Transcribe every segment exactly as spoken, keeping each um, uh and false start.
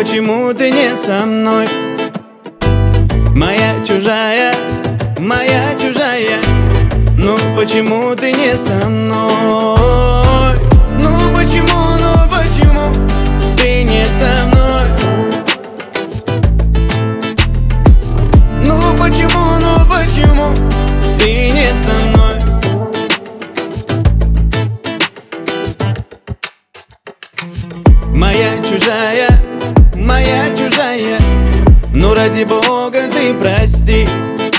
почему ты не со мной? Моя чужая, моя чужая, ну почему ты не со мной? Ну почему, ну почему ты не со мной? Ну почему, ну почему ты не со мной? Моя чужая, моя чужая, ну ради Бога ты прости.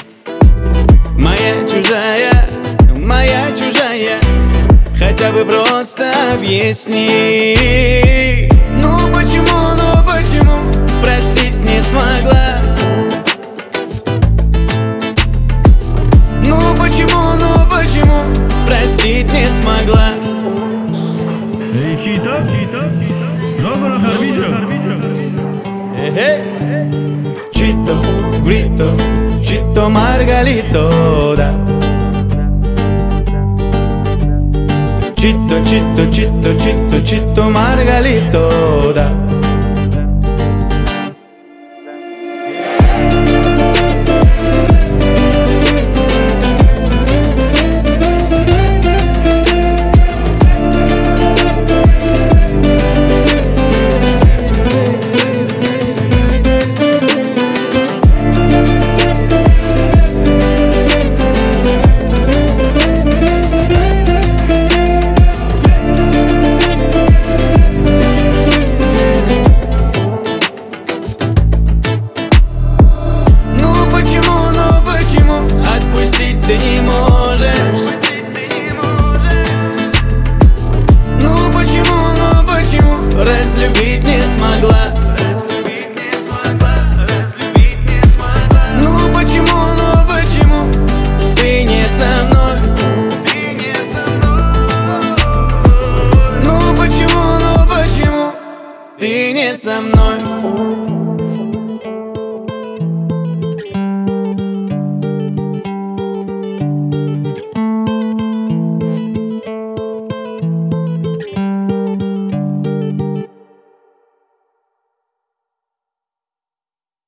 Моя чужая, моя чужая, хотя бы просто объясни. Ну почему, ну почему простить не смогла? Ну почему, ну почему простить не смогла? Эй, Чито? Рогора Харбичо? Chito, grito, Chito Margalito, da. Chito, Chito, Chito, Chito, Chito Margalito, da. Ты не можешь, ну почему, ну почему разлюбить не смогла? Разлюбить не смогла, разлюбить не смогла. Ну почему, ну почему ты не со мной? Ты не со мной. Ну почему, ну почему ты не со мной?